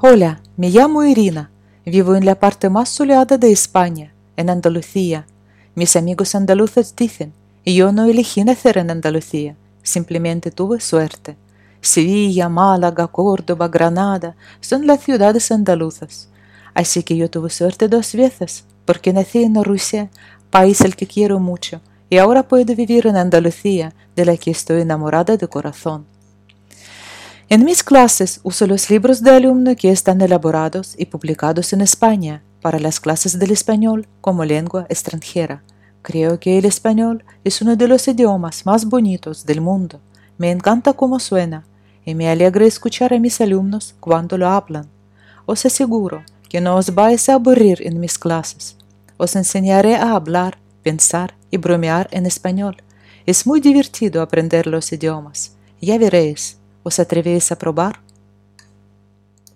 Hola, me llamo Irina. Vivo en la parte más soleada de España, en Andalucía. Mis amigos andaluces dicen, y yo no elegí nacer en Andalucía, simplemente tuve suerte. Sevilla, Málaga, Córdoba, Granada son las ciudades andaluzas. Así que yo tuve suerte 2 veces, porque nací en Rusia, país al que quiero mucho, y ahora puedo vivir en Andalucía, de la que estoy enamorada de corazón. En mis clases uso los libros de alumno que están elaborados y publicados en España para las clases del español como lengua extranjera. Creo que el español es uno de los idiomas más bonitos del mundo. Me encanta cómo suena y me alegra escuchar a mis alumnos cuando lo hablan. Os aseguro que no os vais a aburrir en mis clases. Os enseñaré a hablar, pensar y bromear en español. Es muy divertido aprender los idiomas. Ya veréis. ¿Os atrevéis a probar?